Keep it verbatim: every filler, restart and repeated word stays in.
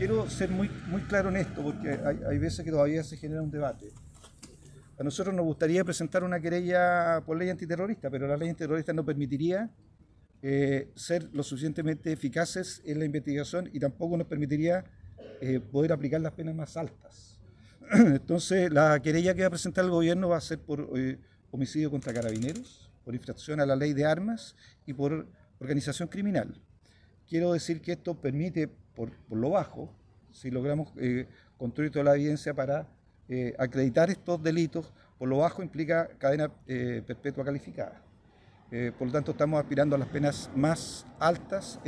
quiero ser muy, muy claro en esto, porque hay, hay veces que todavía se genera un debate. A nosotros nos gustaría presentar una querella por ley antiterrorista, pero la ley antiterrorista no permitiría eh, ser lo suficientemente eficaces en la investigación y tampoco nos permitiría eh, poder aplicar las penas más altas. Entonces, la querella que va a presentar el gobierno va a ser por eh, homicidio contra carabineros, por infracción a la ley de armas y por organización criminal. Quiero decir que esto permite, por, por lo bajo, si logramos eh, construir toda la evidencia para eh, acreditar estos delitos, por lo bajo implica cadena eh, perpetua calificada. Eh, por lo tanto, estamos aspirando a las penas más altas